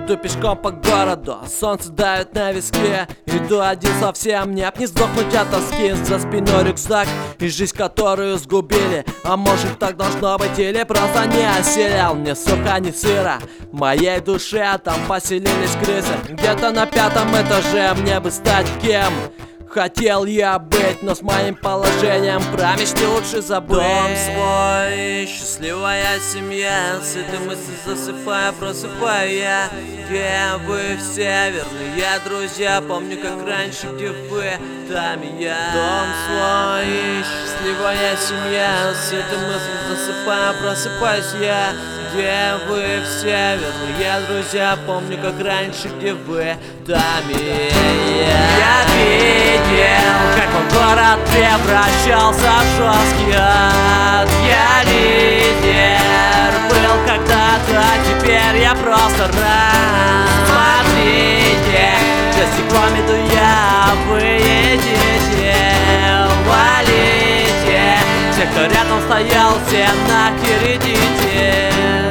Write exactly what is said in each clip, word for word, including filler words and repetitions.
Иду пешком по городу, солнце давит на виски. Иду один совсем, нет, не сдохнуть от тоски. За спиной рюкзак и жизнь, которую сгубили. А может так должно быть или просто не осилил. Мне сука не сыро, в моей душе там поселились крысы. Где-то на пятом этаже мне бы стать кем хотел я быть, но с моим положением про мечты лучше забыть. Дом свой, счастливая семья, с этой мыслью засыпая, просыпая я. Где вы все, верные друзья, помню как раньше, где вы, там и я. Дом свой, счастливая семья, с этой мыслью засыпая, просыпаюсь я. Где вы все, верные друзья, помню как раньше, где вы, там и я. Я видел, как мой город превращался в жесткий ад. Я лидер был когда-то, теперь я просто рад. Смотрите, за стеклом иду я, вы едете, валите. Те, кто рядом стоял, все нахеридите.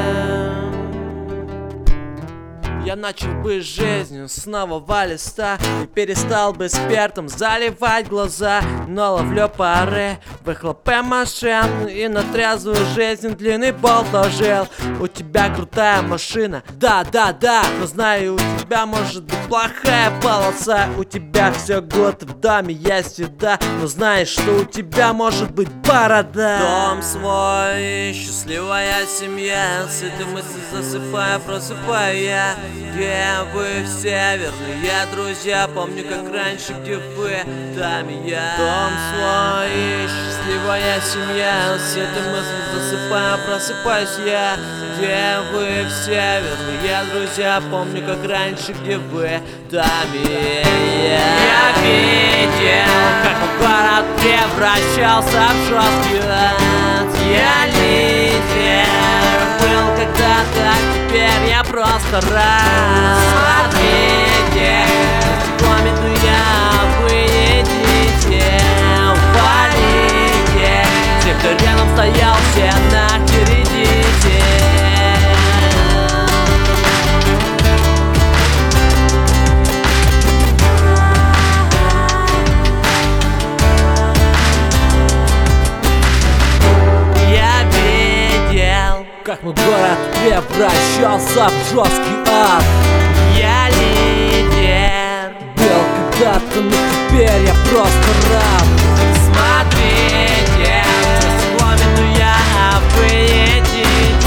Я начал бы жизнью снова в листа и перестал бы спиртом заливать глаза. Но ловлю пары выхлопы машин и на трезвую жизнь длинный болт ложил. У тебя крутая машина, да-да-да, но знаю, у тебя может быть плохая полоса. У тебя все год в доме есть еда, но знаешь, что у тебя может быть борода. Дом свой, счастливая семья, с этой мыслью засыпая, просыпая я. Где вы все, верные друзья, помню как раньше, где вы, там и я. Дом свой, счастливая семья, с этой мыслью засыпая, просыпаюсь я. Где вы все, верные друзья, помню как раньше, где вы, там и я. Я видел, как мой город превращался в жесткий ад. Я лидер был когда-то, теперь я просто рад. Смотрите, за иду я, вы едите, валите. Те, кто рядом стоял, все нахеридите. Как мой город превращался в жесткий ад. Я лидер был когда-то, но теперь я просто рад. Смотрите, за стеклом иду я, вы едете,